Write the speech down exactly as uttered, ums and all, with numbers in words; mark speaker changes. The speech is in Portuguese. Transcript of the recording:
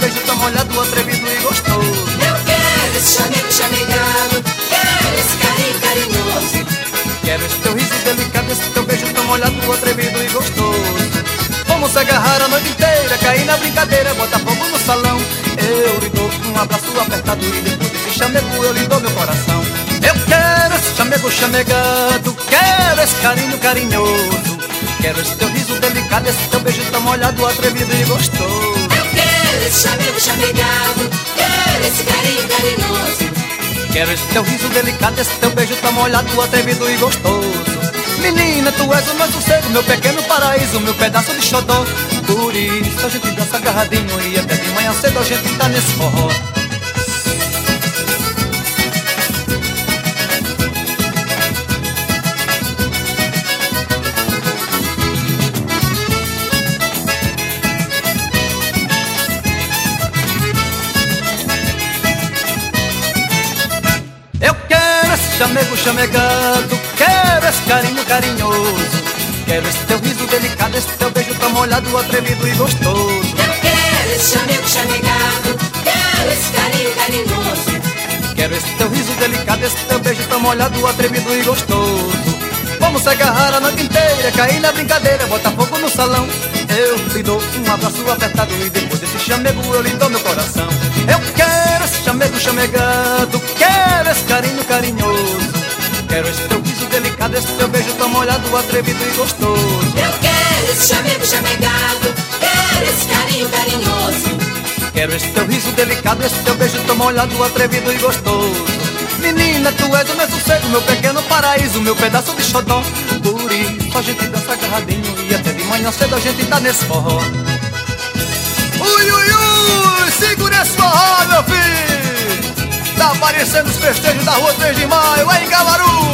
Speaker 1: beijo tão molhado, atrevido e gostoso.
Speaker 2: Eu quero esse chamego chamegado, quero esse carinho carinhoso.
Speaker 1: Quero esse teu riso delicado, esse teu beijo tão molhado, atrevido e gostoso. Vamos se agarrar a noite inteira, cair na brincadeira, botar fogo no salão. Eu lhe dou um abraço apertado e depois desse chamego eu lhe dou meu coração. Eu quero esse chamego chamegado, quero esse carinho carinhoso. Quero esse teu riso delicado, esse teu beijo tão molhado, atrevido e gostoso.
Speaker 2: Eu quero esse chamego chamegado, quero esse carinho carinhoso.
Speaker 1: Quero esse teu riso delicado, esse teu beijo tão molhado, atrevido e gostoso. Menina, tu és o meu sossego, meu pequeno paraíso, meu pedaço de xodó. Por isso a gente dança agarradinho e até de manhã cedo a gente tá nesse forró. Eu quero esse chamego chamegado, quero esse carinho carinhoso. Quero esse teu riso delicado, esse teu beijo tão molhado, atrevido e gostoso.
Speaker 2: Eu quero esse chamego chamegado, quero esse carinho carinhoso.
Speaker 1: Quero esse teu riso delicado, esse teu beijo tão molhado, atrevido e gostoso. Vamos se agarrar a noite inteira, cair na brincadeira, botar fogo no salão. Eu lhe dou um abraço apertado e depois desse chamego eu lhe dou meu coração. Eu quero esse chamego chamegado, quero esse carinho carinhoso. Quero esse teu riso delicado, esse teu beijo tão molhado, atrevido e gostoso.
Speaker 2: Eu quero esse chamego chamegado, quero esse carinho carinhoso.
Speaker 1: Quero esse teu riso delicado, esse teu beijo tão molhado, atrevido e gostoso. Menina, tu és o meu sossego, meu pequeno paraíso, meu pedaço de xodó. Por isso a gente dança agarradinho e até de manhã cedo a gente tá nesse forró. Ui, ui, ui, segura esse forró, meu filho. Tá aparecendo os festejos da rua três de maio, lá em Cabaru.